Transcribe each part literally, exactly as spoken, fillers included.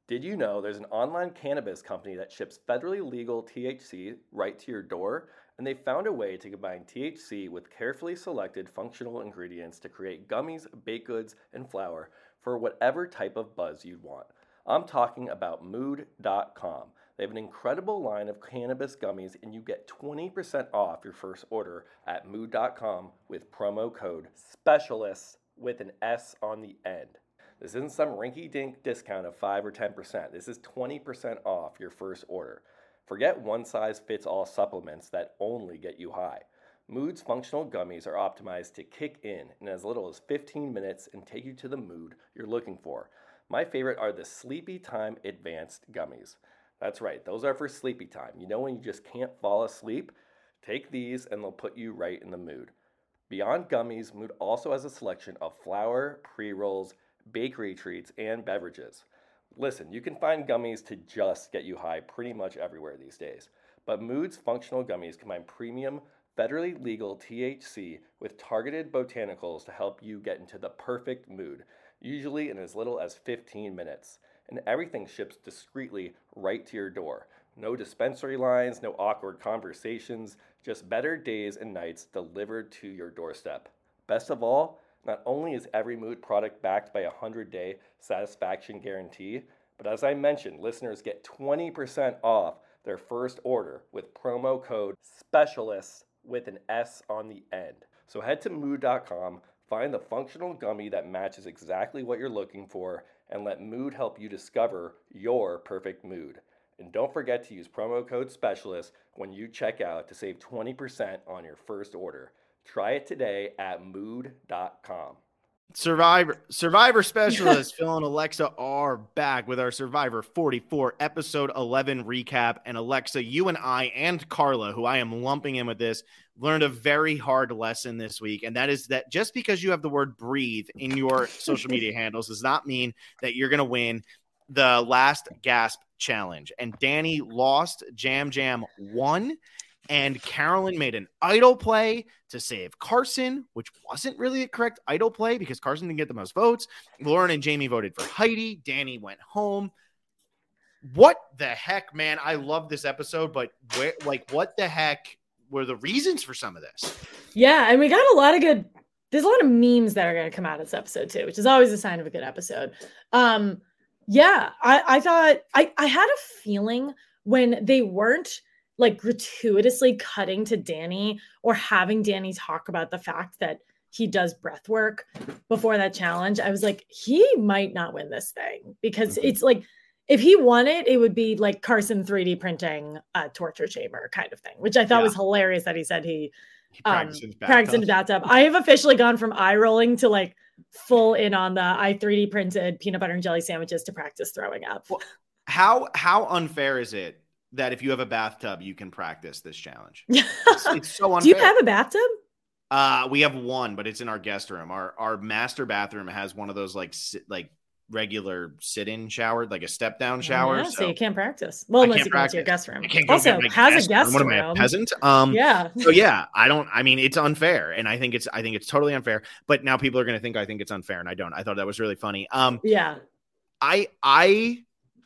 Did you know there's an online cannabis company that ships federally legal T H C right to your door? And they found a way to combine T H C with carefully selected functional ingredients to create gummies, baked goods, and flour for whatever type of buzz you'd want. I'm talking about mood dot com. They have an incredible line of cannabis gummies, and you get twenty percent off your first order at mood dot com with promo code SPECIALIST with an S on the end. This isn't some rinky-dink discount of five or ten percent. This is twenty percent off your first order. Forget one-size-fits-all supplements that only get you high. Mood's functional gummies are optimized to kick in in as little as fifteen minutes and take you to the mood you're looking for. My favorite are the Sleepy Time Advanced Gummies. That's right, those are for sleepy time. You know when you just can't fall asleep? Take these and they'll put you right in the mood. Beyond gummies, Mood also has a selection of flour, pre-rolls, bakery treats, and beverages. Listen, you can find gummies to just get you high pretty much everywhere these days. But Mood's functional gummies combine premium, federally legal T H C with targeted botanicals to help you get into the perfect mood, usually in as little as fifteen minutes. And everything ships discreetly right to your door. No dispensary lines, no awkward conversations, just better days and nights delivered to your doorstep. Best of all, not only is every Mood product backed by a one hundred day satisfaction guarantee, but as I mentioned, listeners get twenty percent off their first order with promo code SPECIALIST with an S on the end. So head to mood dot com, find the functional gummy that matches exactly what you're looking for, and let Mood help you discover your perfect mood. And don't forget to use promo code SPECIALIST when you check out to save twenty percent on your first order. Try it today at mood dot com. Survivor Survivor Specialist Phil and Alexa are back with our Survivor forty-four episode eleven recap. And Alexa, you and I and Carla, who I am lumping in with this, learned a very hard lesson this week. And that is that just because you have the word breathe in your social media handles does not mean that you're going to win the last gasp challenge. And Danny lost, Jam Jam won. And Carolyn made an idol play to save Carson, which wasn't really a correct idol play because Carson didn't get the most votes. Lauren and Jamie voted for Heidi. Danny went home. What the heck, man? I love this episode, but where, like, what the heck were the reasons for some of this? Yeah, and we got a lot of good, there's a lot of memes that are going to come out of this episode too, which is always a sign of a good episode. Um, yeah, I, I thought, I, I had a feeling when they weren't like gratuitously cutting to Danny or having Danny talk about the fact that he does breath work before that challenge, I was like, he might not win this thing because mm-hmm. it's like, if he won it, it would be like Carson three D printing a torture chamber kind of thing, which I thought yeah. was hilarious that he said he, he practiced, um, in practiced in the bathtub. I have officially gone from eye rolling to like full in on the I three D printed peanut butter and jelly sandwiches to practice throwing up. Well, how, how unfair is it that if you have a bathtub, you can practice this challenge? It's, it's so unfair. Do you have a bathtub? Uh, we have one, but it's in our guest room. Our our master bathroom has one of those like sit, like regular sit-in shower, like a step-down shower. Yeah, so, so you can't practice. Well, unless you go to your guest room. Also, has a guest room. room. What am I, a peasant? Um, yeah. So yeah, I don't. I mean, it's unfair, and I think it's. I think it's totally unfair. But now people are going to think I think it's unfair, and I don't. I thought that was really funny. Um, yeah. I I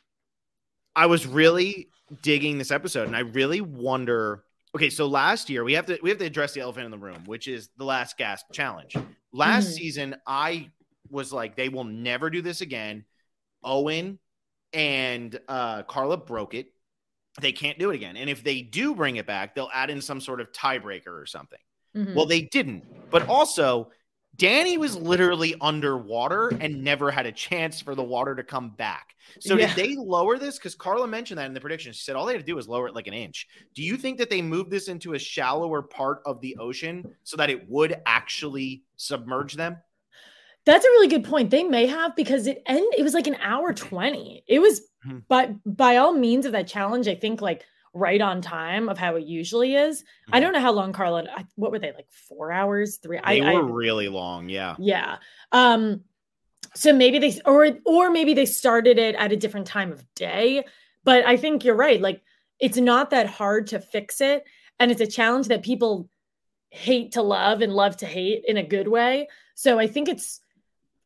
I was really digging this episode, and I really wonder. Okay, so last year we have to we have to address the elephant in the room, which is the last gasp challenge. Last mm-hmm. season, I was like, they will never do this again. Owen and uh, Carla broke it. They can't do it again. And if they do bring it back, they'll add in some sort of tiebreaker or something. Mm-hmm. Well, they didn't. But also, Danny was literally underwater and never had a chance for the water to come back. So yeah. did they lower this? Because Carla mentioned that in the prediction. She said all they had to do was lower it like an inch. Do you think that they moved this into a shallower part of the ocean so that it would actually submerge them? That's a really good point. They may have, because it end it was like an hour twenty. It was mm-hmm. by by all means of that challenge, I think like right on time of how it usually is. Mm-hmm. I don't know how long Carla, what were they, like four hours, three? They I, were I, really long. Yeah. Yeah. Um, so maybe they, or, or maybe they started it at a different time of day, but I think you're right. Like it's not that hard to fix it. And it's a challenge that people hate to love and love to hate in a good way. So I think it's,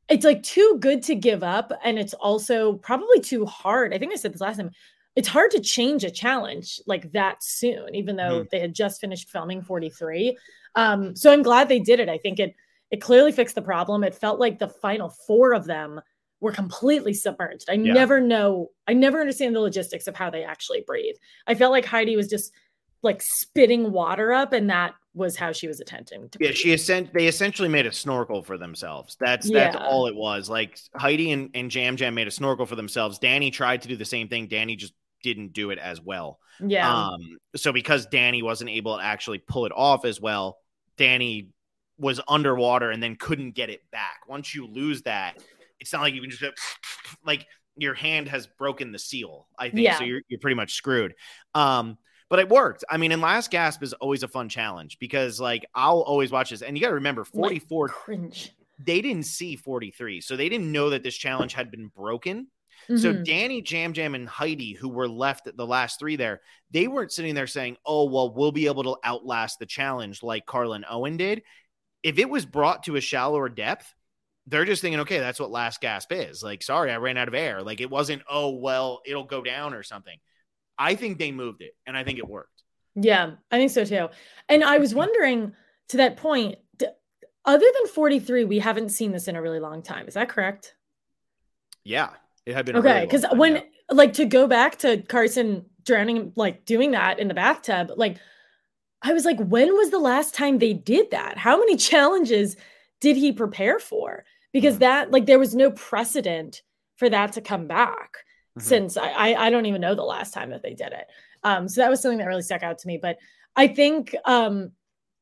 it's like too good to give up. And it's also probably too hard. I think I said this last time. It's hard to change a challenge like that soon, even though mm-hmm. they had just finished filming forty-three. Um, so I'm glad they did it. I think it it clearly fixed the problem. It felt like the final four of them were completely submerged. I yeah. never know. I never understand the logistics of how they actually breathe. I felt like Heidi was just like spitting water up, and that was how she was attempting to yeah breathe. she sent they essentially made a snorkel for themselves. That's that's yeah. all it was. Like Heidi and, and Jam Jam made a snorkel for themselves. Danny tried to do the same thing. Danny just didn't do it as well. Yeah. Um, so because Danny wasn't able to actually pull it off as well, Danny was underwater and then couldn't get it back. Once you lose that, it's not like you can just like your hand has broken the seal, I think. Yeah. So you're you're pretty much screwed. Um, but it worked. I mean, and Last Gasp is always a fun challenge because like I'll always watch this. And you got to remember forty-four, like, cringe. They didn't see forty-three. So they didn't know that this challenge had been broken. Mm-hmm. So Danny, Jam Jam, and Heidi, who were left at the last three there, they weren't sitting there saying, oh, well, we'll be able to outlast the challenge like Carla and Owen did. If it was brought to a shallower depth, they're just thinking, okay, that's what Last Gasp is. Like, sorry, I ran out of air. Like, it wasn't, oh, well, it'll go down or something. I think they moved it, and I think it worked. Yeah, I think so too. And I was wondering, to that point, d- other than forty-three, we haven't seen this in a really long time. Is that correct? Yeah, it had been okay. Because really when, now. like, to go back to Carson drowning, like doing that in the bathtub, like, I was like, when was the last time they did that? How many challenges did he prepare for? Because mm-hmm. that, like, there was no precedent for that to come back. Mm-hmm. Since I, I I don't even know the last time that they did it. Um, so that was something that really stuck out to me. But I think um,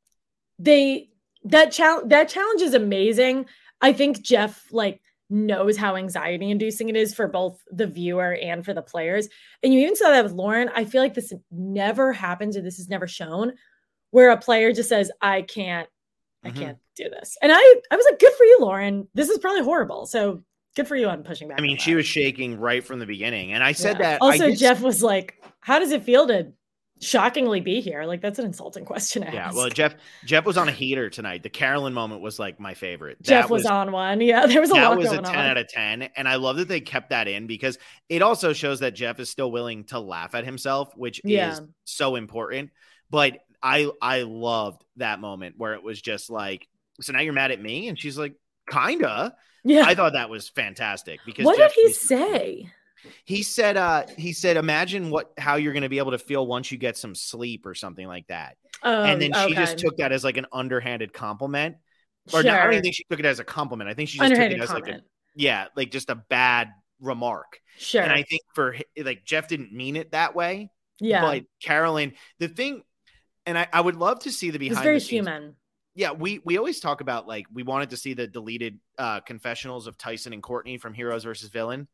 they that challenge that challenge is amazing. I think Jeff like knows how anxiety inducing it is for both the viewer and for the players. And you even saw that with Lauren. I feel like this never happens, or this is never shown, where a player just says, "I can't, I mm-hmm. can't do this." And I I was like, "Good for you, Lauren. This is probably horrible." So. Good for you on pushing back. I mean, she was shaking right from the beginning. And I said yeah. that. Also, I did... Jeff was like, how does it feel to shockingly be here? Like, that's an insulting question to yeah, ask. well, Jeff Jeff was on a heater tonight. The Carolyn moment was like my favorite. Jeff that was, was on one. Yeah, there was a that lot was going a ten on. out of ten. And I love that they kept that in because it also shows that Jeff is still willing to laugh at himself, which yeah. is so important. But I I loved that moment where it was just like, so now you're mad at me? And she's like, kinda. Yeah, I thought that was fantastic because what Jeff did he say? He said, uh, he said, imagine what how you're going to be able to feel once you get some sleep or something like that. Um, and then she okay. just took that as like an underhanded compliment. Or sure. no, I don't even think she took it as a compliment. I think she just took it as comment. like a yeah, like just a bad remark. Sure. And I think for like Jeff didn't mean it that way. Yeah. But Carolyn, the thing, and I, I would love to see the behind it's very the scenes. human. Yeah, we we always talk about like we wanted to see the deleted uh, confessionals of Tyson and Courtney from Heroes versus Villain.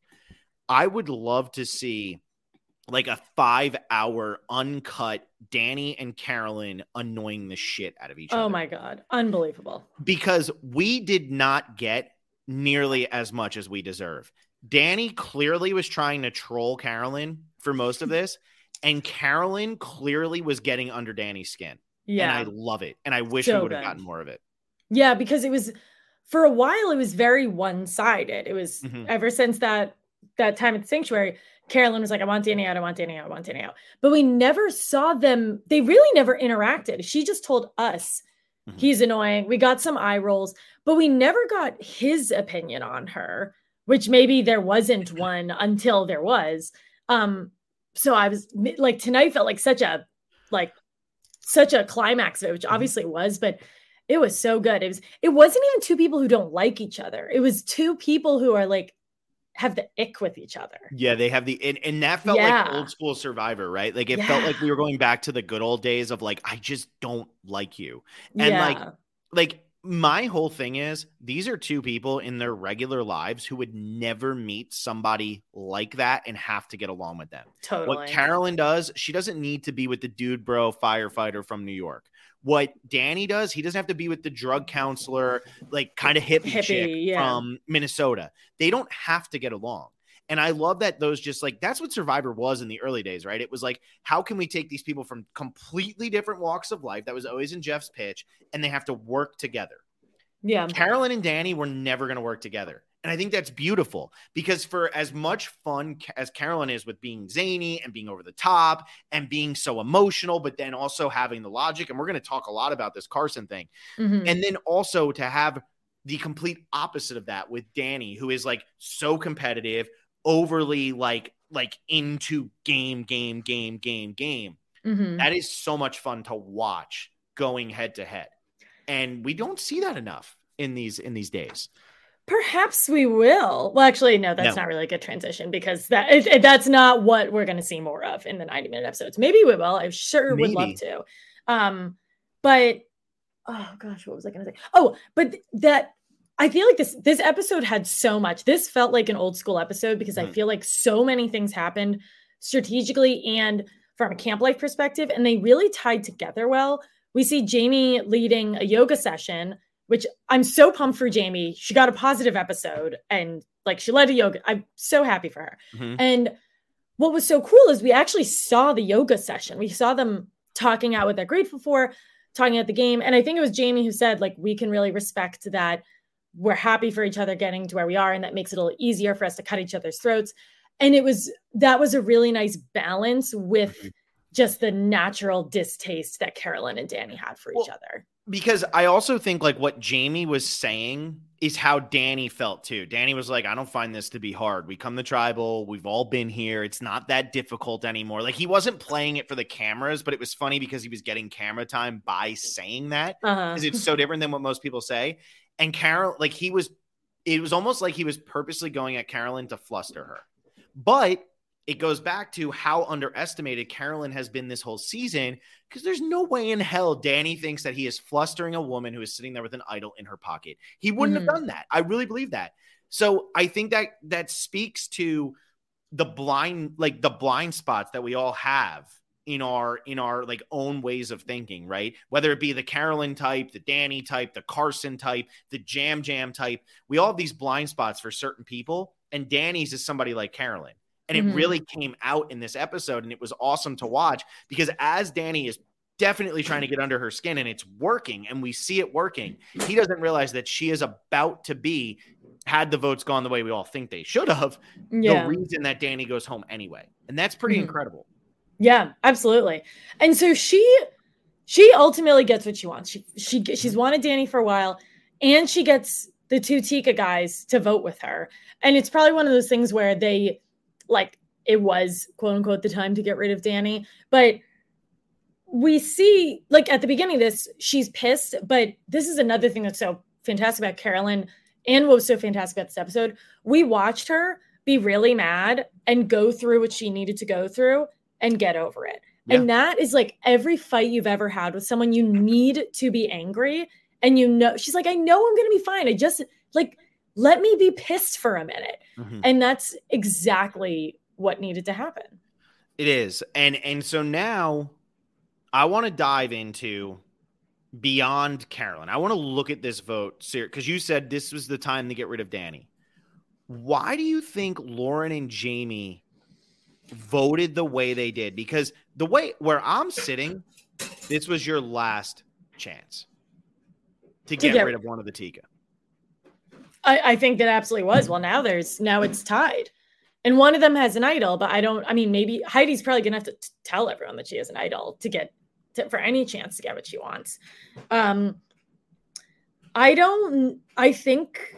I would love to see like a five hour uncut Danny and Carolyn annoying the shit out of each oh other. Oh my God. Unbelievable. Because we did not get nearly as much as we deserve. Danny clearly was trying to troll Carolyn for most of this, and Carolyn clearly was getting under Danny's skin. Yeah. And I love it. And I wish so we would have gotten more of it. Yeah, because it was for a while, it was very one-sided. It was mm-hmm. ever since that that time at the sanctuary, Carolyn was like, I want Danny out, I want Danny out, I want Danny out. But we never saw them, they really never interacted. She just told us mm-hmm. he's annoying. We got some eye rolls, but we never got his opinion on her, which maybe there wasn't one until there was. Um, so I was like, tonight felt like such a like such a climax of it, which obviously it was, but it was so good. It was, it wasn't even two people who don't like each other. It was two people who are like, have the ick with each other. Yeah. They have the, and, and that felt yeah. like old school Survivor, right? Like it yeah. felt like we were going back to the good old days of like, I just don't like you. And yeah. like, like my whole thing is these are two people in their regular lives who would never meet somebody like that and have to get along with them. Totally. What Carolyn does, she doesn't need to be with the dude bro firefighter from New York. What Danny does, he doesn't have to be with the drug counselor, like kind of hippie, hippie chick yeah. from Minnesota. They don't have to get along. And I love that those just like, that's what Survivor was in the early days, right? It was like, how can we take these people from completely different walks of life? That was always in Jeff's pitch, and they have to work together. Yeah. Carolyn and Danny were never going to work together. And I think that's beautiful because for as much fun as Carolyn is with being zany and being over the top and being so emotional, but then also having the logic, and we're going to talk a lot about this Carson thing. Mm-hmm. And then also to have the complete opposite of that with Danny, who is like so competitive, overly like, like into game, game, game, game, game. Mm-hmm. That is so much fun to watch going head to head. And we don't see that enough in these, in these days. Perhaps we will. Well, actually, no, that's No. not really a good transition because that it, it- that's not what we're going to see more of in the ninety minute episodes. Maybe we will. I sure would love Maybe. to. Um, but oh gosh, what was I going to say? Oh, but th- that I feel like this this episode had so much. This felt like an old school episode because I Mhm. feel like so many things happened strategically and from a camp life perspective, and they really tied together well. We see Jamie leading a yoga session, which I'm so pumped for Jamie. She got a positive episode and like she led a yoga. I'm so happy for her. Mhm. And what was so cool is we actually saw the yoga session. We saw them talking out what they're grateful for, talking at the game. And I think it was Jamie who said, like, we can really respect that we're happy for each other getting to where we are. And that makes it a little easier for us to cut each other's throats. And it was, that was a really nice balance with Mhm. just the natural distaste that Carolyn and Danny had for Well, each other. Because I also think like what Jamie was saying is how Danny felt too. Danny was like, I don't find this to be hard. We come to tribal. We've all been here. It's not that difficult anymore. Like he wasn't playing it for the cameras, but it was funny because he was getting camera time by saying that. Uh-huh. Because it's so different than what most people say. And Carol, like he was, it was almost like he was purposely going at Carolyn to fluster her. But it goes back to how underestimated Carolyn has been this whole season, because there's no way in hell Danny thinks that he is flustering a woman who is sitting there with an idol in her pocket. He wouldn't Mhm. have done that. I really believe that. So I think that that speaks to the blind, like the blind spots that we all have in our, in our like own ways of thinking, right? Whether it be the Carolyn type, the Danny type, the Carson type, the Jam Jam type, we all have these blind spots for certain people. And Danny's is somebody like Carolyn. And Mhm. it really came out in this episode, and it was awesome to watch because as Danny is definitely trying to get under her skin and it's working and we see it working, he doesn't realize that she is about to be, had the votes gone the way we all think they should have, Yeah. the reason that Danny goes home anyway. And that's pretty Mhm. incredible. Yeah, absolutely. And so she she ultimately gets what she wants. She she she's wanted Danny for a while, and she gets the two Tika guys to vote with her. And it's probably one of those things where they like it was quote unquote the time to get rid of Danny, but we see like at the beginning of this, she's pissed, but this is another thing that's so fantastic about Carolyn and what was so fantastic about this episode. We watched her be really mad and go through what she needed to go through and get over it. Yeah. And that is like every fight you've ever had with someone, you need to be angry. And you know, she's like, I know I'm going to be fine. I just like, let me be pissed for a minute. Mhm. And that's exactly what needed to happen. It is. And and so now I want to dive into beyond Carolyn. I want to look at this vote because you said this was the time to get rid of Danny. Why do you think Lauren and Jamie voted the way they did? Because the way where I'm sitting, this was your last chance to get, get- rid of one of the Tika. I, I think that absolutely was. Well, now there's now it's tied. And one of them has an idol, but I don't, I mean, maybe Heidi's probably gonna have to t- tell everyone that she has an idol to get to, for any chance to get what she wants. Um, I don't, I think,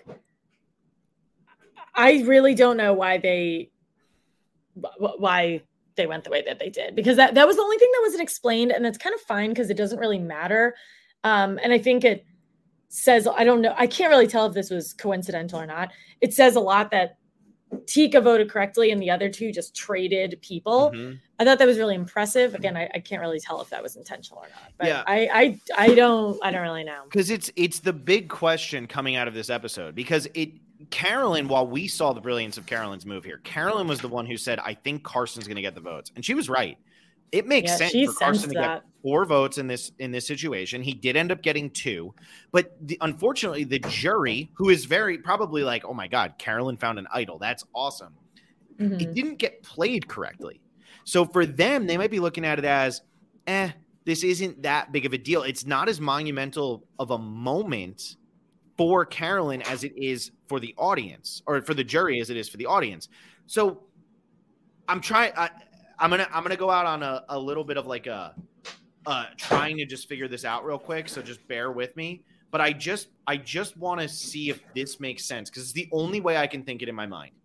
I really don't know why they, wh- why they went the way that they did, because that, that was the only thing that wasn't explained. And that's kind of fine because it doesn't really matter. Um, and I think it says, I don't know, I can't really tell if this was coincidental or not. It says a lot that Tika voted correctly and the other two just traded people. Mhm. I thought that was really impressive. Again, I, I can't really tell if that was intentional or not. But Yeah. I, I I don't I don't really know. Because it's it's the big question coming out of this episode. Because it Carolyn, while we saw the brilliance of Carolyn's move here, Carolyn was the one who said, I think Carson's going to get the votes. And she was right. It makes Yeah, sense she for Carson sensed to that. get four votes in this in this situation. He did end up getting two. But the, unfortunately, the jury, who is very probably like, oh my God, Carolyn found an idol. That's awesome. Mhm. It didn't get played correctly. So for them, they might be looking at it as, eh, this isn't that big of a deal. It's not as monumental of a moment for Carolyn as it is for the audience, or for the jury as it is for the audience. So I'm trying. I, I'm gonna I'm gonna go out on a, a little bit of like a uh, trying to just figure this out real quick. So just bear with me. But I just I just want to see if this makes sense, because it's the only way I can think it in my mind.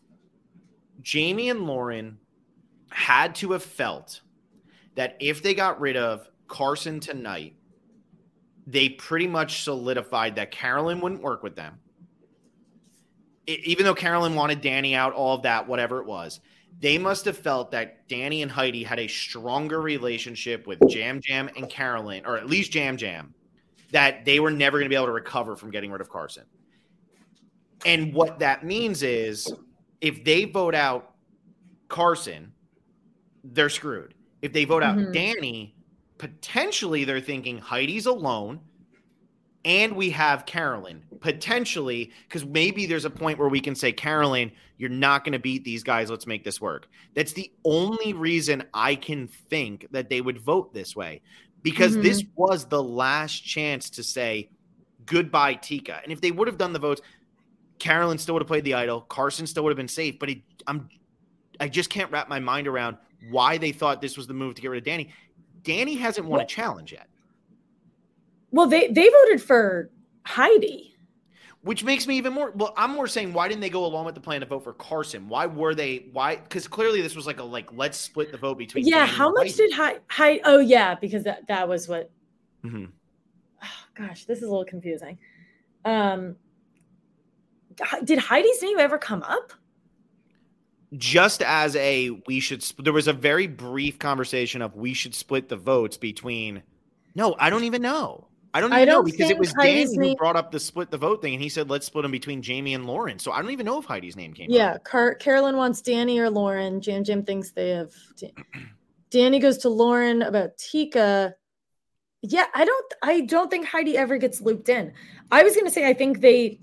Jamie and Lauren had to have felt that if they got rid of Carson tonight, they pretty much solidified that Carolyn wouldn't work with them. It, even though Carolyn wanted Danny out, all of that, whatever it was, they must have felt that Danny and Heidi had a stronger relationship with Jam Jam and Carolyn, or at least Jam Jam, that they were never going to be able to recover from getting rid of Carson. And what that means is if they vote out Carson, they're screwed. If they vote out mm-hmm. Danny, potentially they're thinking Heidi's alone and we have Carolyn, potentially, because maybe there's a point where we can say, Carolyn, you're not going to beat these guys. Let's make this work. That's the only reason I can think that they would vote this way, because mm-hmm. this was the last chance to say goodbye, Tika. And if they would have done the votes, Carolyn still would have played the idol. Carson still would have been safe. But it, I'm, I just can't wrap my mind around why they thought this was the move to get rid of Danny. Danny hasn't won a challenge yet. Well, they, they voted for Heidi. Which makes me even more, well, I'm more saying, why didn't they go along with the plan to vote for Carson? Why were they, why? Because clearly this was like a, like, let's split the vote between. Yeah. Danny How much Heidi. did Heidi, Heidi, oh yeah, because that, that was what, mm-hmm. oh, gosh, this is a little confusing. Um, did Heidi's name ever come up? Just as a, we should, there was a very brief conversation of we should split the votes between, no, I don't even know. I don't even I don't know because it was Danny name... who brought up the split the vote thing, and he said, let's split them between Jamie and Lauren. So I don't even know if Heidi's name came yeah, up. Car- Carolyn wants Danny or Lauren. Jam Jam thinks they have. Danny goes to Lauren about Tika. Yeah, I don't I don't think Heidi ever gets looped in. I was going to say I think they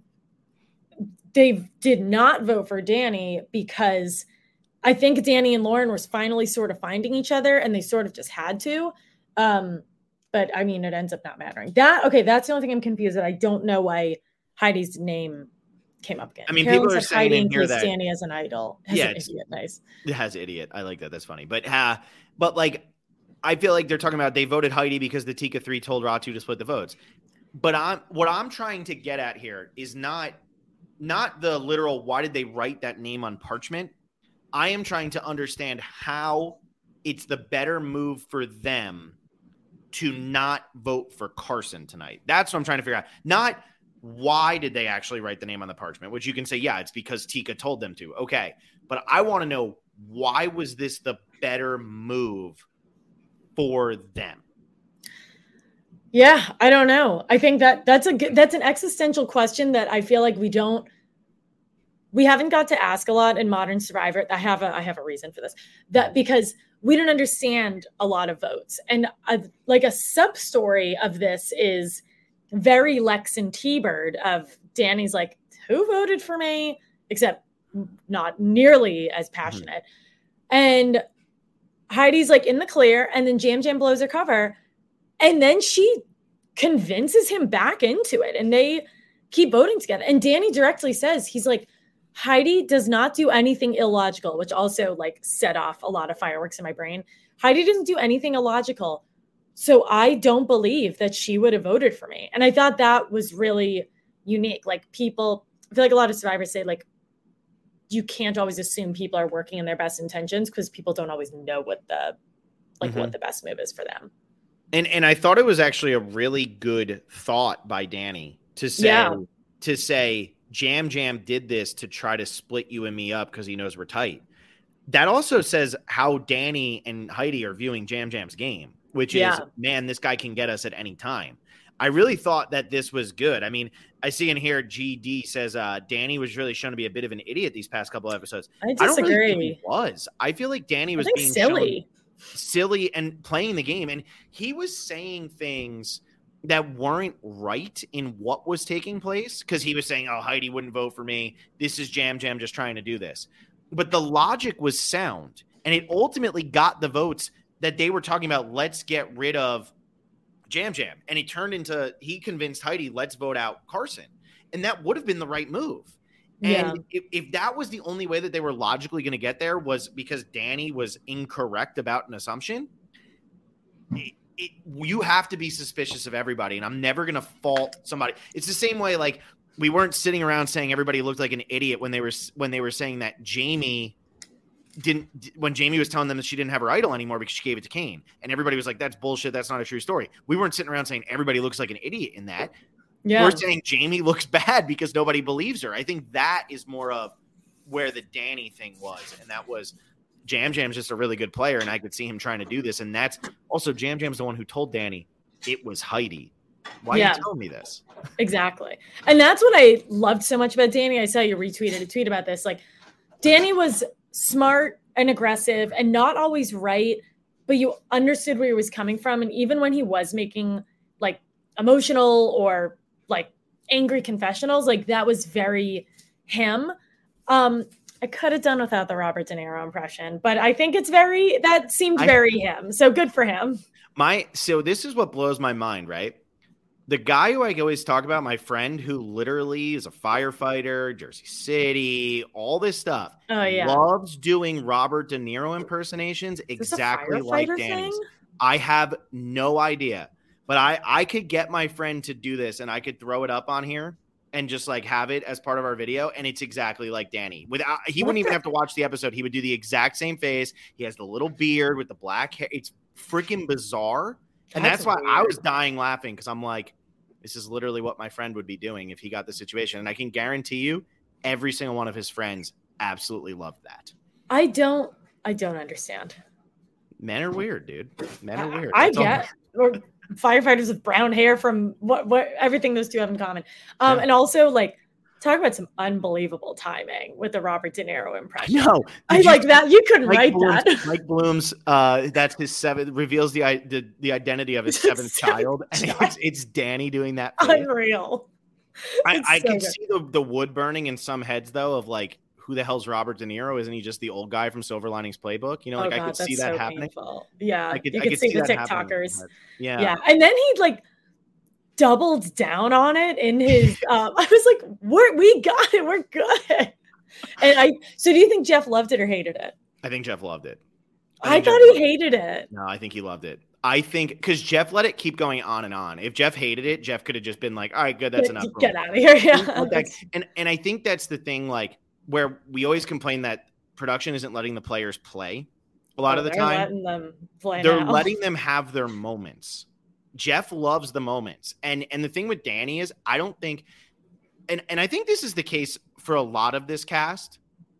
they did not vote for Danny because I think Danny and Lauren was finally sort of finding each other, and they sort of just had to. Um But I mean, it ends up not mattering. That okay? That's the only thing I'm confused. That I don't know why Heidi's name came up again. I mean, Carolyn people are saying Heidi in here that Danny as an idol. As yeah, an idiot. Nice. It has idiot. I like that. That's funny. But uh, but like, I feel like they're talking about they voted Heidi because the Tika three told Ratu to split the votes. But I'm what I'm trying to get at here is not not the literal. Why did they write that name on parchment? I am trying to understand how it's the better move for them to not vote for Carson tonight. That's what I'm trying to figure out. Not why did they actually write the name on the parchment, which you can say, yeah, it's because Tika told them to. Okay. But I want to know, why was this the better move for them? Yeah, I don't know. I think that that's a good, that's an existential question that I feel like we don't, we haven't got to ask a lot in Modern Survivor. I have a, I have a reason for this, that because we don't understand a lot of votes. And a, like a sub story of this is very Lex and T-Bird of Danny's like, who voted for me? Except not nearly as passionate. Mm-hmm. And Heidi's like in the clear, and then Jam Jam blows her cover. And then she convinces him back into it, and they keep voting together. And Danny directly says, he's like, Heidi does not do anything illogical, which also like set off a lot of fireworks in my brain. Heidi doesn't do anything illogical. So I don't believe that she would have voted for me. And I thought that was really unique. Like people, I feel like a lot of survivors say like, you can't always assume people are working in their best intentions because people don't always know what the, like mm-hmm. what the best move is for them. And and I thought it was actually a really good thought by Danny to say, yeah. to say, Jam Jam did this to try to split you and me up because he knows we're tight. That also says how Danny and Heidi are viewing Jam Jam's game, which yeah. is, man, this guy can get us at any time. I really thought that this was good. I mean, I see in here G D says uh, Danny was really shown to be a bit of an idiot these past couple episodes. I disagree. I don't really think he was. I feel like Danny was being silly. silly and playing the game. And he was saying things that weren't right in what was taking place, because he was saying, oh, Heidi wouldn't vote for me. This is Jam Jam just trying to do this. But the logic was sound, and it ultimately got the votes that they were talking about. Let's get rid of Jam Jam. And it turned into, he convinced Heidi, let's vote out Carson. And that would have been the right move. And Yeah. if, if that was the only way that they were logically going to get there was because Danny was incorrect about an assumption, it, it, you have to be suspicious of everybody. And I'm never going to fault somebody. It's the same way, like, we weren't sitting around saying everybody looked like an idiot when they were when they were saying that Jamie didn't when Jamie was telling them that she didn't have her idol anymore because she gave it to Kane. And everybody was like, that's bullshit. That's not a true story. We weren't sitting around saying everybody looks like an idiot in that. Yeah. We're saying Jamie looks bad because nobody believes her. I think that is more of where the Danny thing was. And that was Jam Jam's just a really good player. And I could see him trying to do this. And that's also Jam Jam's the one who told Danny it was Heidi. Why Yeah. are you telling me this? Exactly. And that's what I loved so much about Danny. I saw you retweeted a tweet about this. Like, Danny was smart and aggressive and not always right, but you understood where he was coming from. And even when he was making like emotional or like angry confessionals, like that was very him. Um, I could have done without the Robert De Niro impression, but I think it's very, that seemed I- very him. So good for him. My so this is what blows my mind, right? The guy who I always talk about, my friend who literally is a firefighter, Jersey City, all this stuff. Oh, yeah. Loves doing Robert De Niro impersonations Is this a exactly like firefighter Danny's. thing? I have no idea, but I I could get my friend to do this and I could throw it up on here and just like have it as part of our video, and it's exactly like Danny. Without he What wouldn't even the- have to watch the episode. He would do the exact same face. He has the little beard with the black hair. It's freaking bizarre. And that's, That's why I weird. was dying laughing because I'm like, this is literally what my friend would be doing if he got the situation. And I can guarantee you every single one of his friends absolutely loved that. I don't, I don't understand. Men are weird, dude. Men are weird. I, I That's all. get, or firefighters with brown hair from what, what, everything those two have in common. Um, Yeah. And also like, talk about some unbelievable timing with the Robert De Niro impression. No, I did you like that. You couldn't Mike write Bloom's, that. Mike Bloom's, uh, that's his seventh, reveals the, i- the the identity of his seventh Seventh child, and child. it's, it's Danny doing that. face. Unreal. I, It's I so can good. see the, the wood burning in some heads though of like, who the hell's Robert De Niro? Isn't he just the old guy from Silver Linings Playbook? You know, like oh I God, could see that's that so happening. painful. Yeah, I could, you I could, could see, the that happening in TikTokers. my head. Yeah. Yeah, and then he like doubled down on it in his. um, I was like, "We're we got it. We're good." And I. So, do you think Jeff loved it or hated it? I think Jeff loved it. I, think thought Jeff he loved it. hated it. No, I think he loved it. I think because Jeff let it keep going on and on. If Jeff hated it, Jeff could have just been like, all right, good, that's Get, enough. get out of here. Yeah. Let that- and and I think that's the thing, like where we always complain that production isn't letting the players play a lot Oh, of the they're time. letting them play They're now. letting them have their moments. Jeff loves the moments. And and the thing with Danny is I don't think and and I think this is the case for a lot of this cast.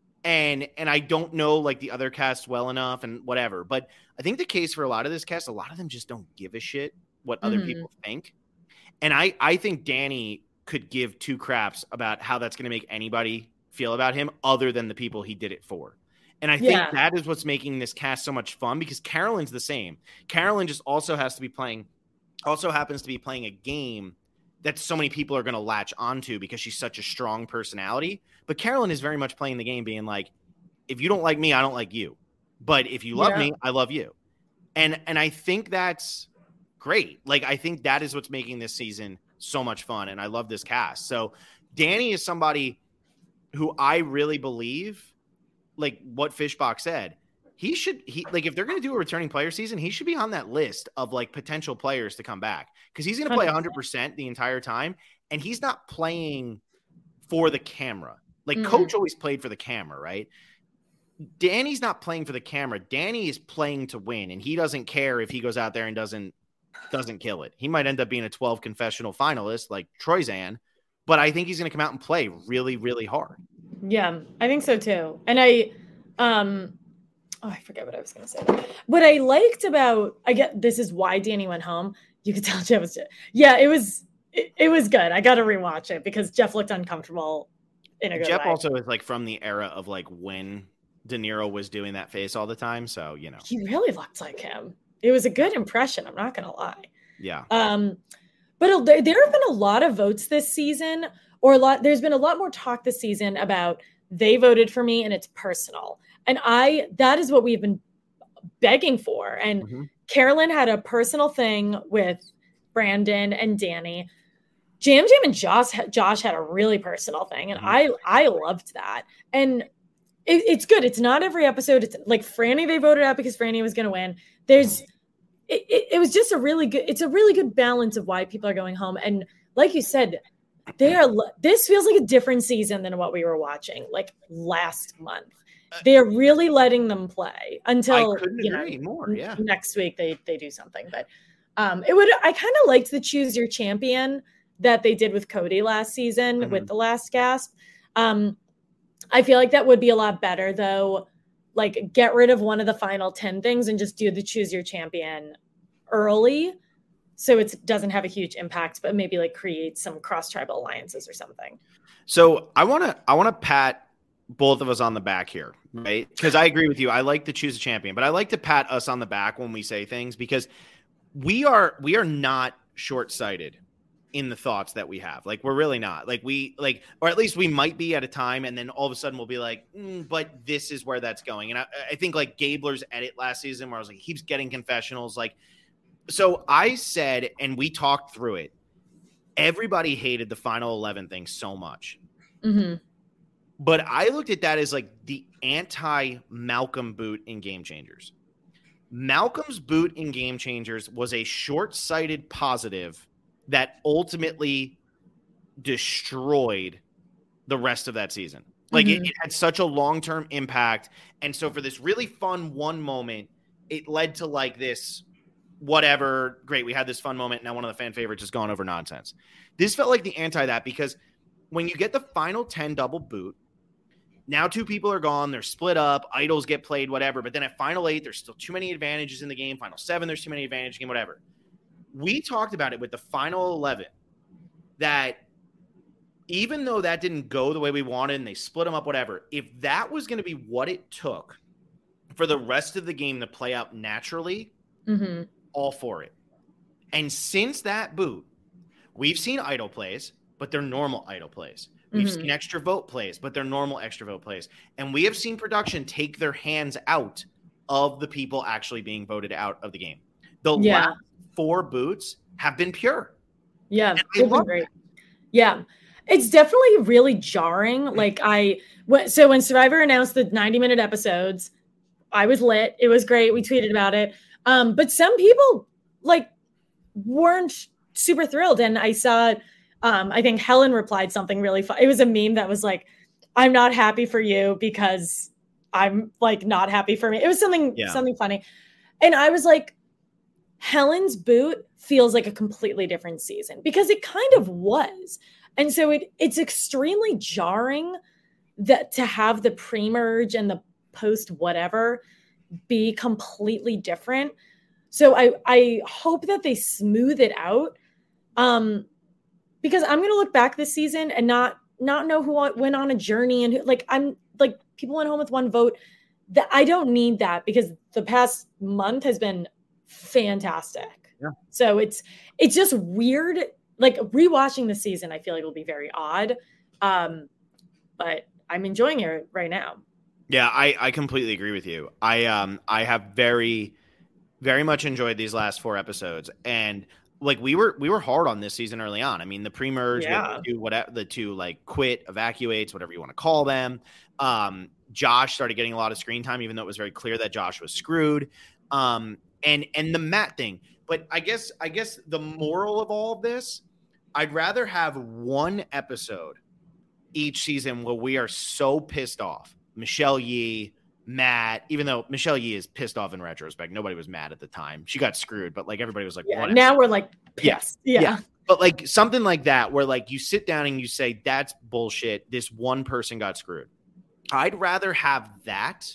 And and I don't know like the other cast well enough and whatever, but I think the case for a lot of this cast, a lot of them just don't give a shit what other Mhm. people think. And I I think Danny could give two craps about how that's going to make anybody feel about him other than the people he did it for. And I think Yeah. that is what's making this cast so much fun because Carolyn's the same. Carolyn just also has to be playing, also happens to be playing a game that so many people are going to latch onto because she's such a strong personality. But Carolyn is very much playing the game being like, if you don't like me, I don't like you. But if you love Yeah. me, I love you. And and I think that's great. Like, I think that is what's making this season so much fun. And I love this cast. So Danny is somebody who I really believe, like what Fishbox said, he should, he like, if they're going to do a returning player season, he should be on that list of like potential players to come back because he's going to play one hundred percent the entire time. And he's not playing for the camera. Like Mhm. Coach always played for the camera, right? Danny's not playing for the camera. Danny is playing to win, and he doesn't care if he goes out there and doesn't doesn't kill it. He might end up being a twelve confessional finalist like Troyzan, but I think he's going to come out and play really, really hard. Yeah, I think so too. And I, um, oh, I forget what I was going to say. What I liked about, I get this is why Danny went home. You could tell Jeff was, yeah, it was, it, it was good. I got to rewatch it because Jeff looked uncomfortable in a good Jeff way. also is like from the era of like when De Niro was doing that face all the time. So, you know, He really looked like him. It was a good impression. I'm not going to lie. yeah. Um, but there, there have been a lot of votes this season, or a lot. There's been a lot more talk this season about they voted for me and it's personal. And I, that is what we've been begging for. And Mhm. Carolyn had a personal thing with Brandon and Danny. Jam Jam and Josh, Josh had a really personal thing, and mm-hmm. I I loved that. And it, it's good. It's not every episode. It's like Franny, they voted out because Franny was going to win. There's, it, it, it was just a really good, it's a really good balance of why people are going home. And like you said, they are, this feels like a different season than what we were watching like last month. They're really letting them play until, you know, more. Yeah. next week they, they do something. But um, it would, I kind of liked the choose your champion that they did with Cody last season mm-hmm. with the last gasp. Um, I feel like that would be a lot better though. Like get rid of one of the final ten things and just do the choose your champion early. So it doesn't have a huge impact, but maybe like create some cross tribal alliances or something. So I want to, I want to pat both of us on the back here, right? Because I agree with you. I like to choose a champion, but I like to pat us on the back when we say things because we are, we are not short-sighted in the thoughts that we have. Like we're really not like we like, or at least we might be at a time. And then all of a sudden we'll be like, mm, but this is where that's going. And I, I think like Gabler's edit last season where I was like, he keeps getting confessionals. Like, so I said, and we talked through it. Everybody hated the final eleven thing so much. Mm-hmm. But I looked at that as like the anti Malcolm boot in Game Changers. Malcolm's boot in Game Changers was a short-sighted positive that ultimately destroyed the rest of that season. Like mm-hmm. it, it had such a long-term impact. And so for this really fun one moment, it led to like this, whatever, great, we had this fun moment. Now one of the fan favorites has gone over nonsense. This felt like the anti that because when you get the final ten double boot, now two people are gone. They're split up. Idols get played, whatever. But then at final eight, there's still too many advantages in the game. Final seven, there's too many advantages in the game, whatever. We talked about it with the final eleven that even though that didn't go the way we wanted and they split them up, whatever, if that was going to be what it took for the rest of the game to play out naturally, mm-hmm. all for it. And since that boot, we've seen idle plays, but they're normal idle plays. We've mm-hmm. seen extra vote plays, but they're normal extra vote plays. And we have seen production take their hands out of the people actually being voted out of the game. The yeah. last four boots have been pure. Yeah, they've been great. Yeah, it's definitely really jarring. Like I, so when Survivor announced the ninety minute episodes, I was lit. It was great. We tweeted about it. Um, but some people like weren't super thrilled. And I saw, um, I think Helen replied something really fun. It was a meme that was like, I'm not happy for you because I'm like not happy for me. It was something, yeah. something funny. And I was like, Helen's boot feels like a completely different season because it kind of was. And so it it's extremely jarring that to have the pre-merge and the post whatever be completely different. So I, I hope that they smooth it out um, because I'm going to look back this season and not, not know who went on a journey and who, like, I'm like people went home with one vote that I don't need that because the past month has been fantastic. Yeah. So it's, it's just weird. Like rewatching the season, I feel like will be very odd. Um, but I'm enjoying it right now. Yeah, I, I completely agree with you. I um I have very, very much enjoyed these last four episodes, and like we were we were hard on this season early on. I mean, the pre-merge, yeah. the two whatever the two like quit, evacuates, whatever you want to call them. Um, Josh started getting a lot of screen time, even though it was very clear that Josh was screwed. Um, and and the Matt thing, but I guess I guess the moral of all of this, I'd rather have one episode each season where we are so pissed off. Michelle Yee, Matt, even though Michelle Yee is pissed off in retrospect, nobody was mad at the time. She got screwed, but like everybody was like, yeah, whatever. Now we're like pissed. Yeah, yeah. yeah. But like something like that, where like you sit down and you say, that's bullshit. This one person got screwed. I'd rather have that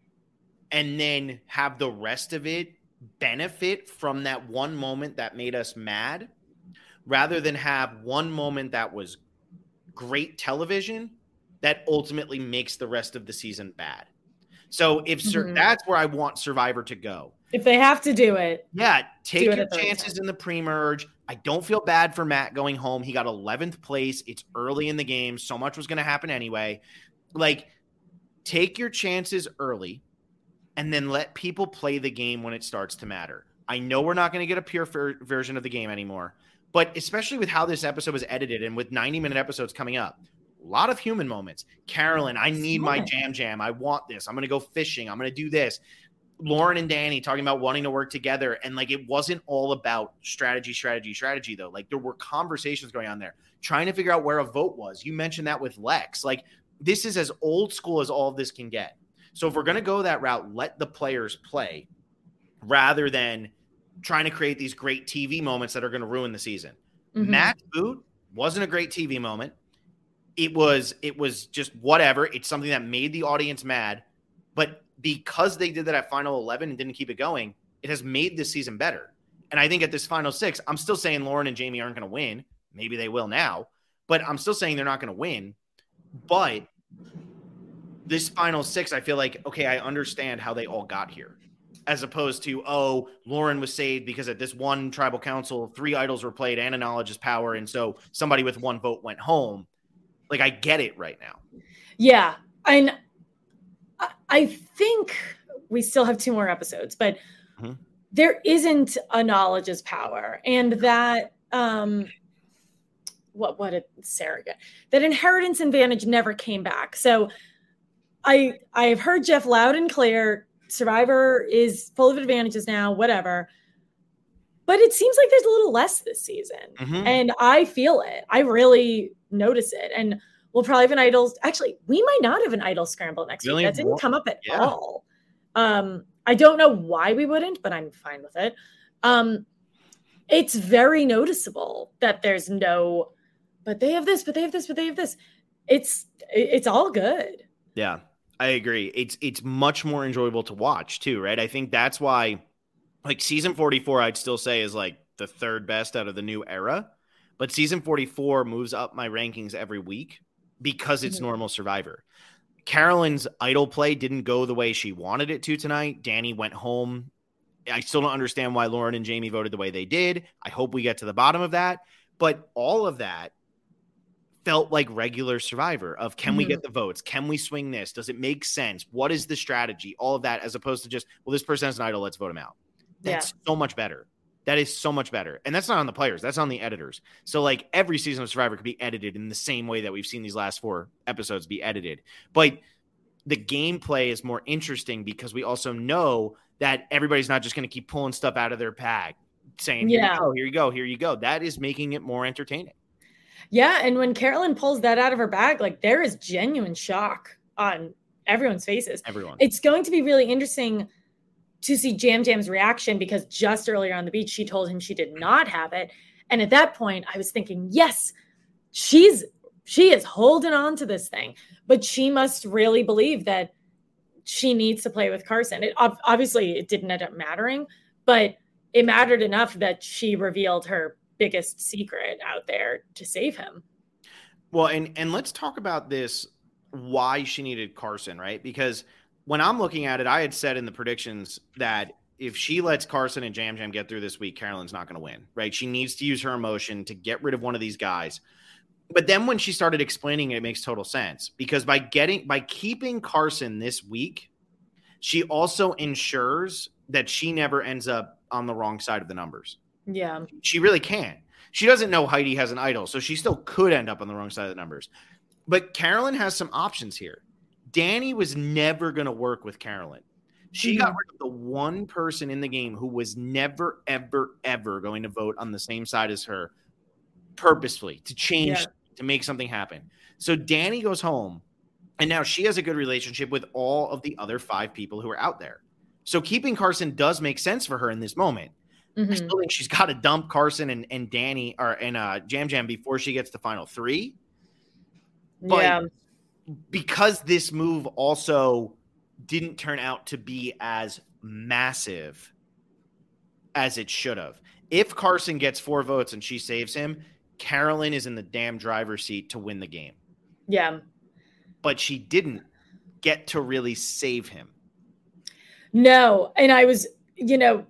and then have the rest of it benefit from that one moment that made us mad rather than have one moment that was great television that ultimately makes the rest of the season bad. So if mm-hmm. sur- that's where I want Survivor to go. If they have to do it. Yeah, take your chances time. In the pre-merge. I don't feel bad for Matt going home. He got eleventh place. It's early in the game. So much was going to happen anyway. Like, take your chances early and then let people play the game when it starts to matter. I know we're not going to get a pure ver- version of the game anymore, but especially with how this episode was edited and with ninety minute episodes coming up, a lot of human moments. Carolyn, I need my Jam Jam. I want this. I'm going to go fishing. I'm going to do this. Lauren and Danny talking about wanting to work together. And like, it wasn't all about strategy, strategy, strategy though. Like there were conversations going on there, trying to figure out where a vote was. You mentioned that with Lex. Like this is as old school as all of this can get. So if we're going to go that route, let the players play rather than trying to create these great T V moments that are going to ruin the season. Mm-hmm. Matt's boot wasn't a great T V moment. It was, it was just whatever. It's something that made the audience mad, but because they did that at final eleven and didn't keep it going, it has made this season better. And I think at this final six, I'm still saying Lauren and Jamie aren't going to win. Maybe they will now, but I'm still saying they're not going to win. But this final six, I feel like, okay, I understand how they all got here. As opposed to, oh, Lauren was saved because at this one tribal council, three idols were played and a knowledge is power. And so somebody with one vote went home. Like, I get it right now. Yeah. And I think we still have two more episodes, but mm-hmm. there isn't a knowledge is power. And that, um, what, what did Sarah get? That inheritance advantage never came back. So I, I've heard Jeff loud and clear, Survivor is full of advantages now, whatever. But it seems like there's a little less this season. Mm-hmm. And I feel it. I really notice it. And we'll probably have an idols. Actually, we might not have an idol scramble next really week. That didn't come up at yeah. all. Um, I don't know why we wouldn't, but I'm fine with it. Um, it's very noticeable that there's no, but they have this, but they have this, but they have this. It's, it's all good. Yeah, I agree. It's, it's much more enjoyable to watch too, right? I think that's why, like, season forty-four, I'd still say is like the third best out of the new era, but season forty-four moves up my rankings every week because it's mm-hmm. normal Survivor. Carolyn's idol play didn't go the way she wanted it to tonight. Danny went home. I still don't understand why Lauren and Jamie voted the way they did. I hope we get to the bottom of that. But all of that felt like regular Survivor of, can mm-hmm. we get the votes? Can we swing this? Does it make sense? What is the strategy? All of that, as opposed to just, well, this person has an idol, let's vote him out. That's yeah. so much better. That is so much better. And that's not on the players. That's on the editors. So like every season of Survivor could be edited in the same way that we've seen these last four episodes be edited. But the gameplay is more interesting because we also know that everybody's not just going to keep pulling stuff out of their bag saying, here yeah. you go, here you go, here you go. That is making it more entertaining. Yeah. And when Carolyn pulls that out of her bag, like there is genuine shock on everyone's faces. Everyone. It's going to be really interesting to see Jam Jam's reaction, because just earlier on the beach, she told him she did not have it. And at that point, I was thinking, yes, she's, she is holding on to this thing, but she must really believe that she needs to play with Carson. It obviously it didn't end up mattering, but it mattered enough that she revealed her biggest secret out there to save him. Well, and, and let's talk about this, why she needed Carson, right? Because when I'm looking at it, I had said in the predictions that if she lets Carson and Jam Jam get through this week, Carolyn's not going to win, right? She needs to use her emotion to get rid of one of these guys. But then when she started explaining it, it makes total sense, because by getting, by keeping Carson this week, she also ensures that she never ends up on the wrong side of the numbers. Yeah. She really can. She doesn't know Heidi has an idol, so she still could end up on the wrong side of the numbers. But Carolyn has some options here. Danny was never going to work with Carolyn. She mm-hmm. got rid of the one person in the game who was never, ever, ever going to vote on the same side as her purposefully to change, yeah. to make something happen. So Danny goes home, and now she has a good relationship with all of the other five people who are out there. So keeping Carson does make sense for her in this moment. Mm-hmm. I still think she's got to dump Carson and, and Danny or and uh, Jam Jam before she gets to final three. But yeah. because this move also didn't turn out to be as massive as it should have. If Carson gets four votes and she saves him, Carolyn is in the damn driver's seat to win the game. Yeah. But she didn't get to really save him. No. And I was, you know,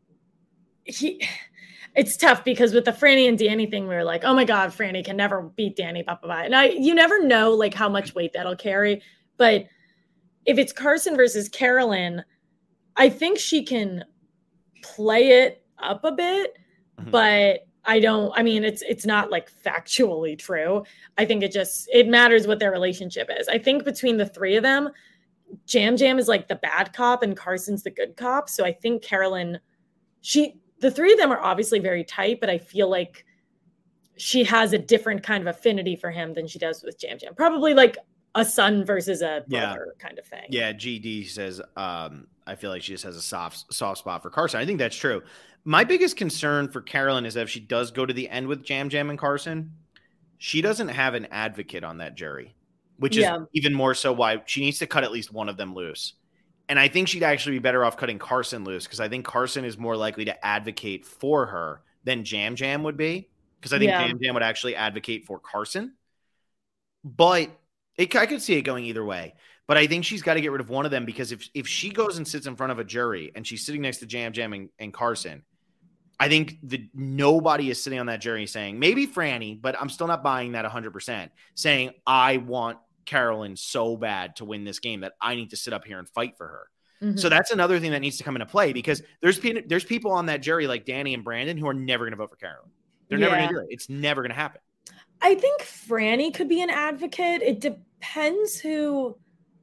he, it's tough because with the Franny and Danny thing, we were like, oh my God, Franny can never beat Danny, blah, blah, blah. And I, you never know like how much weight that'll carry. But if it's Carson versus Carolyn, I think she can play it up a bit, Mhm. but I don't, I mean, it's, it's not like factually true. I think it just, it matters what their relationship is. I think between the three of them, Jam Jam is like the bad cop and Carson's the good cop. So I think Carolyn, she, the three of them are obviously very tight, but I feel like she has a different kind of affinity for him than she does with Jam Jam. Probably like a son versus a brother Yeah. kind of thing. Yeah, G D says, um, I feel like she just has a soft soft spot for Carson. I think that's true. My biggest concern for Carolyn is that if she does go to the end with Jam Jam and Carson, she doesn't have an advocate on that jury, which Yeah. is even more so why she needs to cut at least one of them loose. And I think she'd actually be better off cutting Carson loose because I think Carson is more likely to advocate for her than Jam Jam would be. Because I think Yeah. Jam Jam would actually advocate for Carson. But it, I could see it going either way. But I think she's got to get rid of one of them because if if she goes and sits in front of a jury and she's sitting next to Jam Jam and, and Carson, I think that nobody is sitting on that jury saying, maybe Franny, but I'm still not buying that one hundred percent, saying, I want Carolyn so bad to win this game that I need to sit up here and fight for her. Mm-hmm. So that's another thing that needs to come into play because there's there's people on that jury like Danny and Brandon who are never going to vote for Carolyn. They're Yeah. never going to do it. It's never going to happen. I think Franny could be an advocate. It depends who.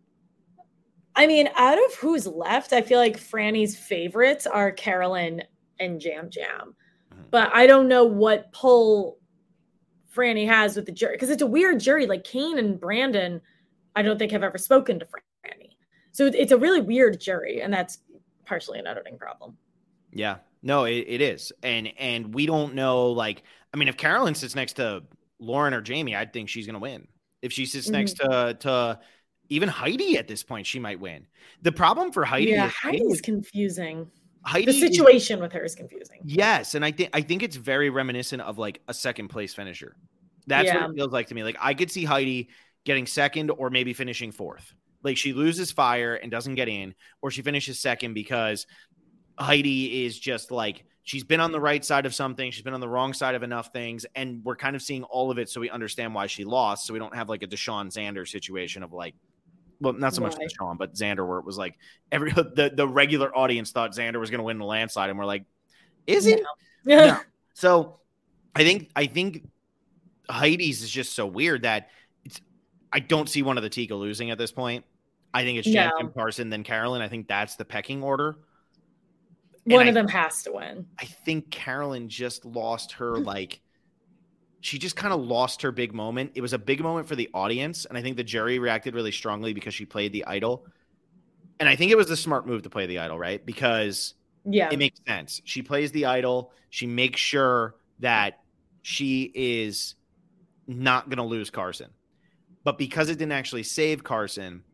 I mean, out of who's left, I feel like Franny's favorites are Carolyn and Jam Jam. Mm-hmm. But I don't know what pull Franny has with the jury because it's a weird jury. Like Kane and Brandon, I don't think have ever spoken to Franny. So it's a really weird jury, and that's partially an editing problem. Yeah, no, it, it is. And and we don't know, like, I mean, if Carolyn sits next to Lauren or Jamie, I think she's going to win. If she sits Mm-hmm. next to, to even Heidi at this point, she might win. The problem for Heidi yeah, is Heidi's Heidi, confusing. Heidi The is- situation with her is confusing. yes, and I think I think it's very reminiscent of like a second place finisher. That's Yeah. what it feels like to me. Like I could see Heidi getting second or maybe finishing fourth. Like she loses fire and doesn't get in, or she finishes second because Heidi is just like she's been on the right side of something, she's been on the wrong side of enough things, and we're kind of seeing all of it so we understand why she lost. So we don't have like a Deshaun Xander situation of like, well, not so much Right. Deshaun, but Xander, where it was like every the, the regular audience thought Xander was going to win the landslide, and we're like, is he? No. No. So I think I think Heidi's is just so weird that it's I don't see one of the Tika losing at this point. I think it's Jam No. Jam Carson, then Carolyn. I think that's the pecking order. One And of I- them has to win. I think Carolyn just lost her like she just kind of lost her big moment. It was a big moment for the audience, and I think the jury reacted really strongly because she played the idol. And I think it was the smart move to play the idol, right? Because Yeah. it makes sense. She plays the idol. She makes sure that she is not going to lose Carson. But because it didn't actually save Carson,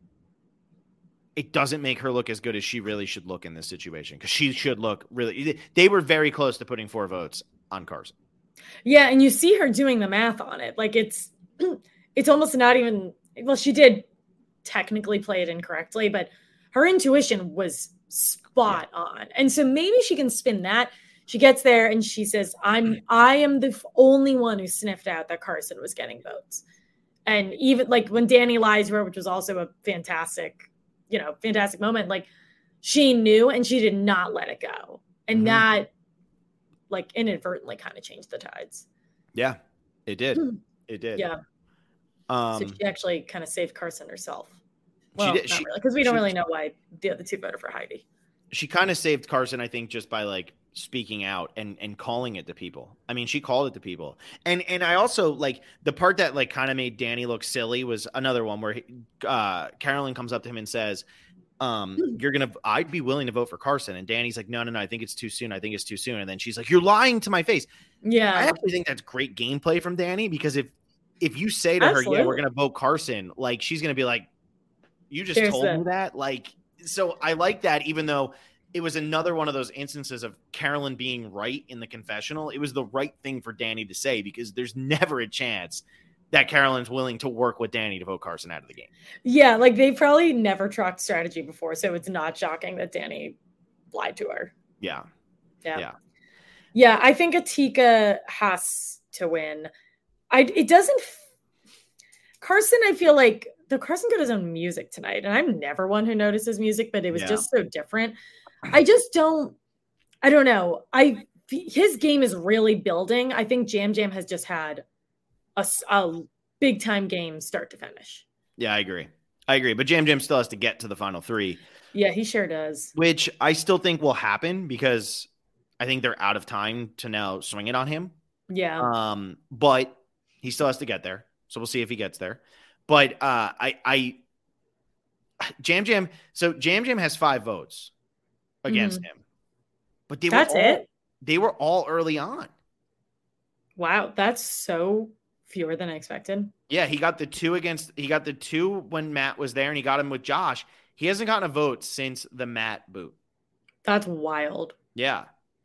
it doesn't make her look as good as she really should look in this situation because she should look really – they were very close to putting four votes on Carson. Yeah, and you see her doing the math on it. Like it's it's almost not even well, she did technically play it incorrectly, but her intuition was spot on. And so maybe she can spin that. She gets there and she says, I'm I am the f- only one who sniffed out that Carson was getting votes. And even like when Danny lies to her, which was also a fantastic, you know, fantastic moment, like she knew and she did not let it go. And Mhm. that like inadvertently kind of changed the tides. Yeah, it did. It did. Yeah. Um, So she actually kind of saved Carson herself. She Well, did- not she- really, because we don't she- really know why the other two voted for Heidi. she kind of saved Carson, I think, just by like speaking out and and calling it to people. I mean, she called it to people. And and I also like the part that like kind of made Danny look silly was another one where he, uh, Carolyn comes up to him and says, um, you're going to, I'd be willing to vote for Carson. And Danny's like, no, no, no, I think it's too soon. I think it's too soon. And then she's like, you're lying to my face. I Yeah. actually think that's great gameplay from Danny because if, if you say to her, yeah, Absolutely. we're going to vote Carson, like she's going to be like, you just There's told the- me that. Like, so I like that, even though it was another one of those instances of Carolyn being right in the confessional. It was the right thing for Danny to say because there's never a chance that Carolyn's willing to work with Danny to vote Carson out of the game. Yeah. Like they probably never tracked strategy before. So it's not shocking that Danny lied to her. Yeah. Yeah. Yeah. Yeah. I think Atika has to win. I, it doesn't, Carson, I feel like the Carson got his own music tonight, and I'm never one who notices music, but it was Yeah. just so different. I just don't, I don't know. I his game is really building. I think Jam Jam has just had a, a big time game start to finish. Yeah, I agree. I agree. But Jam Jam still has to get to the final three. Yeah, he sure does. Which I still think will happen because I think they're out of time to now swing it on him. Yeah. Um, but he still has to get there. So we'll see if he gets there. But uh, I, I, Jam Jam. So Jam Jam has five votes against mm-hmm. him. But they that's were all, it. They were all early on. Wow, that's so fewer than I expected. Yeah, he got the two against. He got the two when Matt was there, and he got him with Josh. He hasn't gotten a vote since the Matt boot. That's wild. Yeah.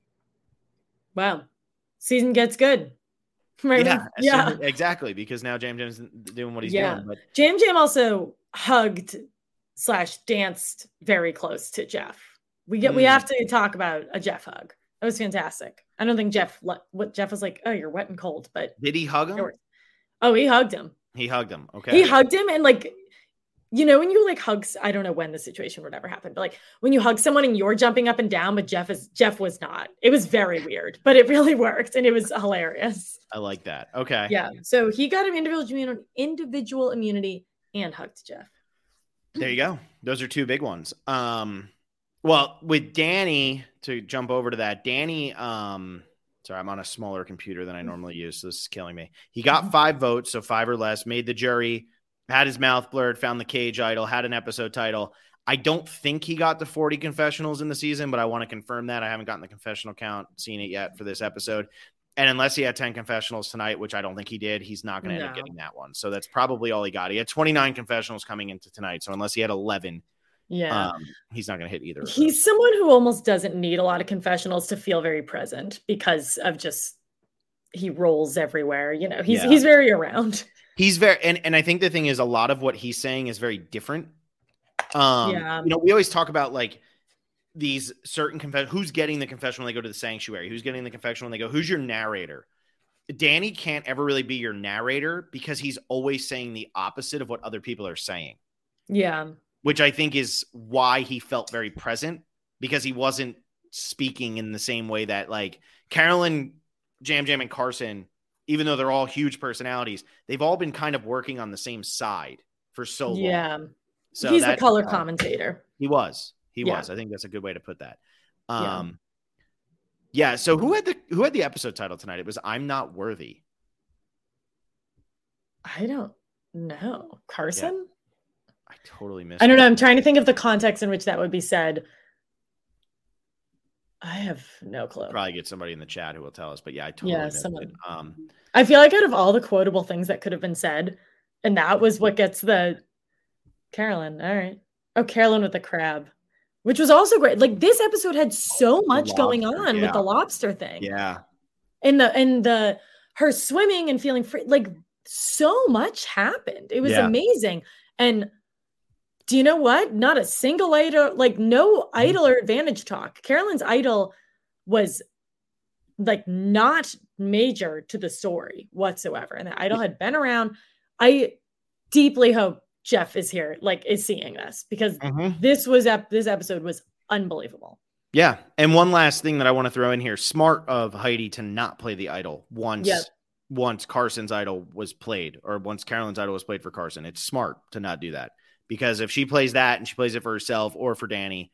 Wow. Season gets good. Right? Yeah, yeah. So, exactly. Because now Jam Jam's doing what he's yeah. doing. But Jam Jam also hugged slash danced very close to Jeff. We get. Mm. We have to talk about a Jeff hug. That was fantastic. I don't think Jeff. What Jeff was like? Oh, you're wet and cold. But did he hug him? Oh, he hugged him. He hugged him. Okay. He hugged him and like. You know, when you like hugs, I don't know when the situation would ever happen, but like when you hug someone and you're jumping up and down, but Jeff is Jeff was not. It was very weird, but it really worked and it was hilarious. I like that. Okay. Yeah. So he got an individual immunity, individual immunity and hugged Jeff. There you go. Those are two big ones. Um, well, with Danny, to jump over to that, Danny, um, sorry, I'm on a smaller computer than I normally use, so this is killing me. He got five votes, so five or less, made the jury. Had his mouth blurred, found the cage idol, had an episode title. I don't think he got the forty confessionals in the season, but I want to confirm that. I haven't gotten the confessional count, seen it yet for this episode. And unless he had ten confessionals tonight, which I don't think he did, he's not going to no. end up getting that one. So that's probably all he got. He had twenty-nine confessionals coming into tonight. So unless he had eleven, yeah, um, he's not going to hit either. He's someone who almost doesn't need a lot of confessionals to feel very present because of just he rolls everywhere. You know, he's yeah. he's very around. He's very, and, and I think the thing is a lot of what he's saying is very different. Um, yeah. You know, we always talk about like these certain confession, who's getting the confession when they go to the sanctuary, who's getting the confession when they go, who's your narrator? Danny can't ever really be your narrator because he's always saying the opposite of what other people are saying. Yeah. Which I think is why he felt very present because he wasn't speaking in the same way that like Carolyn, Jam Jam, and Carson, even though they're all huge personalities, they've all been kind of working on the same side for so long. Yeah. So he's that, a color uh, commentator. He was. He yeah. was. I think that's a good way to put that. Um, yeah. yeah. So who had the who had the episode title tonight? It was I'm Not Worthy. I don't know. Carson? Yeah. I totally missed I don't that. know. I'm trying to think of the context in which that would be said. I have no clue. Probably get somebody in the chat who will tell us, but yeah, I totally yeah, missed someone. it. Um, I feel like out of all the quotable things that could have been said, and that was what gets the Carolyn. All right. Oh, Carolyn with the crab, which was also great. Like this episode had so much lobster, going on yeah. with the lobster thing. Yeah. And the, and the, her swimming and feeling free, like so much happened. It was yeah. amazing. And do you know what? Not a single idol, like no idol or advantage talk. Carolyn's idol was like not major to the story whatsoever. And the idol had been around. I deeply hope Jeff is here, like is seeing this because mm-hmm. this was ep- this episode was unbelievable. Yeah. And one last thing that I want to throw in here, smart of Heidi to not play the idol once, yep. once Carson's idol was played or once Carolyn's idol was played for Carson. It's smart to not do that. Because if she plays that and she plays it for herself or for Danny,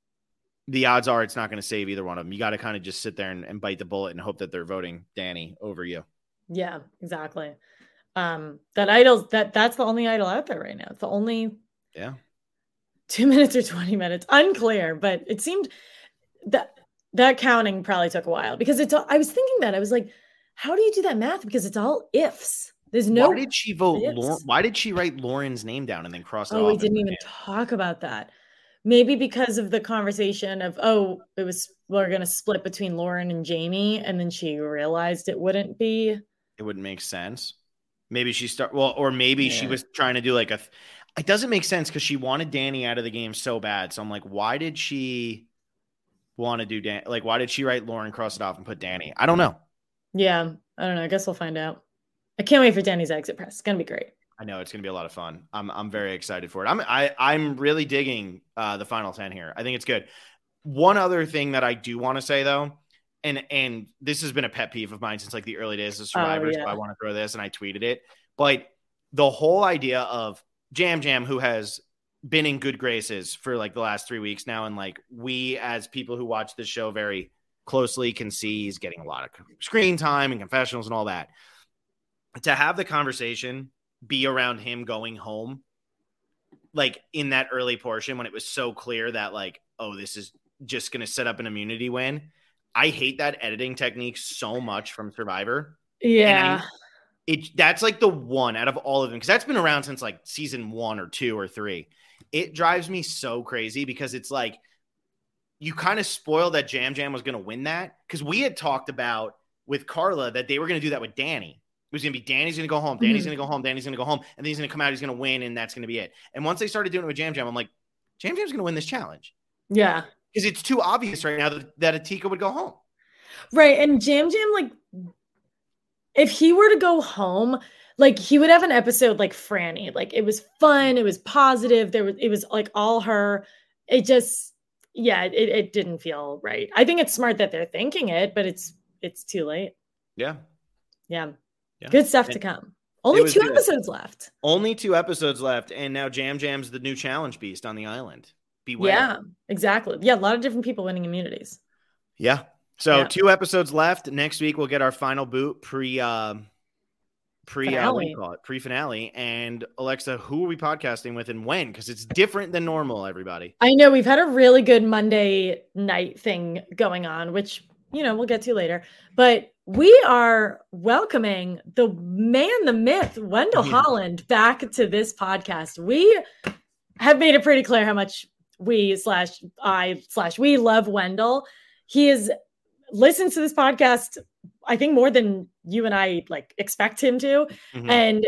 the odds are it's not going to save either one of them. You got to kind of just sit there and, and bite the bullet and hope that they're voting Danny over you. Yeah, exactly. Um, that idol, that that's the only idol out there right now. It's the only yeah two minutes or twenty minutes. Unclear, but it seemed that that counting probably took a while because it's all, I was thinking that I was like, how do you do that math? Because it's all ifs. There's no. Why did she vote? Lauren, why did she write Lauren's name down and then cross it oh, off? we didn't even talk about that. Maybe because of the conversation of, oh, it was, we're going to split between Lauren and Jamie. And then she realized it wouldn't be. It wouldn't make sense. Maybe she start, well, or maybe yeah. she was trying to do like a, it doesn't make sense because she wanted Danny out of the game so bad. So I'm like, why did she want to do Dan? Like, why did she write Lauren, cross it off and put Danny? I don't know. Yeah. I don't know. I guess we'll find out. I can't wait for Danny's exit press. It's going to be great. I know it's going to be a lot of fun. I'm I'm very excited for it. I'm I I'm really digging uh, the final ten here. I think it's good. one other thing that I do want to say though, and and this has been a pet peeve of mine since like the early days of Survivor, Oh, yeah. so I want to throw this, and I tweeted it. But the whole idea of Jam Jam, who has been in good graces for like the last three weeks now, and like we as people who watch this show very closely can see he's getting a lot of screen time and confessionals and all that. To have the conversation be around him going home, like in that early portion when it was so clear that like, oh, this is just going to set up an immunity win. I hate that editing technique so much from Survivor. Yeah. I, it that's like the one out of all of them, because that's been around since like season one or two or three. It drives me so crazy because it's like you kind of spoiled that Jam Jam was going to win that, because we had talked about with Carla that they were going to do that with Danny. It was going to be Danny's going to go home, Danny's mm-hmm. going to go home, Danny's going to go home, and then he's going to come out, he's going to win, and that's going to be it. And once they started doing it with Jam Jam, I'm like, Jam Jam's going to win this challenge. Yeah. Because it's too obvious right now that, that Atika would go home. Right. And Jam Jam, like, if he were to go home, like, he would have an episode like Franny. Like, it was fun. It was positive. There was, it was like all her. It just, yeah, it, it didn't feel right. I think it's smart that they're thinking it, but it's, it's too late. Yeah. Yeah. Yeah. Good stuff and to come. Only two good. episodes left. Only two episodes left. And now Jam Jam's the new challenge beast on the island. Beware. Yeah, exactly. Yeah, a lot of different people winning immunities. Yeah. So yeah. two episodes left. Next week we'll get our final boot pre uh, pre uh, what do you call it? Pre-finale. And Alexa, who are we podcasting with and when? Because it's different than normal, everybody. I know we've had a really good Monday night thing going on, which, you know, we'll get to later. But we are welcoming the man, the myth, Wendell Holland, back to this podcast. We have made it pretty clear how much we slash I slash we love Wendell. He is listens to this podcast, I think, more than you and I like expect him to. Mm-hmm. And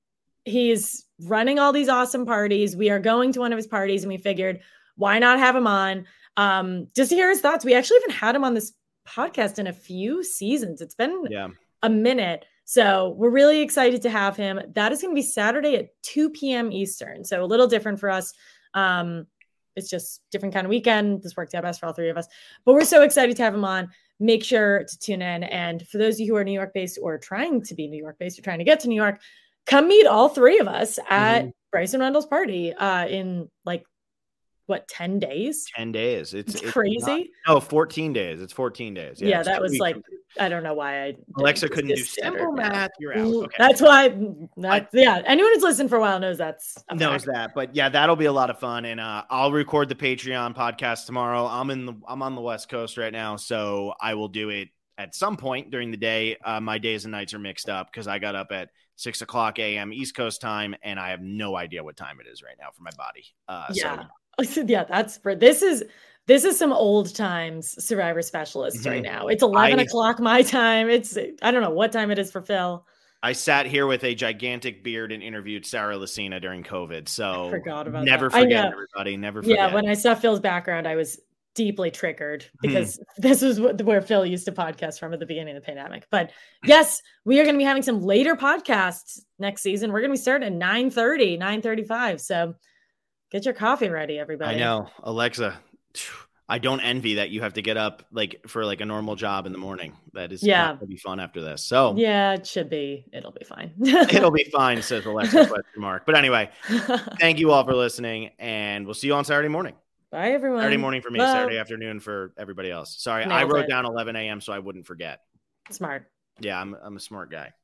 he's running all these awesome parties. We are going to one of his parties and we figured, why not have him on? Um, just to hear his thoughts. We actually haven't had him on this podcast in a few seasons. It's been yeah. a minute. So we're really excited to have him. That is going to be Saturday at two p.m. Eastern. So a little different for us. Um, it's just different kind of weekend. This worked out best for all three of us, but we're so excited to have him on. Make sure to tune in. And for those of you who are New York based or trying to be New York based or trying to get to New York, come meet all three of us at mm-hmm. Bryson Randall's party uh, in like, what, ten days? ten days. It's, it's, it's crazy. Not, no, fourteen days. It's fourteen days. Yeah, yeah that was like, I don't know why I. Alexa couldn't do simple math. You're out. Okay. That's why. That's, yeah. Anyone who's listened for a while knows that's. A knows fact. that. But yeah, that'll be a lot of fun. And uh, I'll record the Patreon podcast tomorrow. I'm in the, I'm on the West Coast right now. So I will do it at some point during the day. Uh, my days and nights are mixed up because I got up at six o'clock a.m. East Coast time. And I have no idea what time it is right now for my body. Uh, yeah. So, Yeah, that's for this is this is some old times Survivor specialists mm-hmm. right now. It's eleven I, o'clock my time. It's I don't know what time it is for Phil. I sat here with a gigantic beard and interviewed Sarah Lucina during COVID. So I forgot about never that. forget, everybody. Never forget. Yeah, when I saw Phil's background, I was deeply triggered because mm. this was what, where Phil used to podcast from at the beginning of the pandemic. But yes, we are going to be having some later podcasts next season. We're going to be starting at nine thirty, nine thirty-five. So get your coffee ready, everybody. I know. Alexa, I don't envy that you have to get up like for like a normal job in the morning. That is yeah. not going to be fun after this. So yeah, it should be. It'll be fine. It'll be fine, says Alexa question mark. But anyway, thank you all for listening, and we'll see you on Saturday morning. Bye, everyone. Saturday morning for me, Love. Saturday afternoon for everybody else. Sorry, Nailed I wrote it. down eleven a.m. so I wouldn't forget. Smart. Yeah, I'm I'm a smart guy.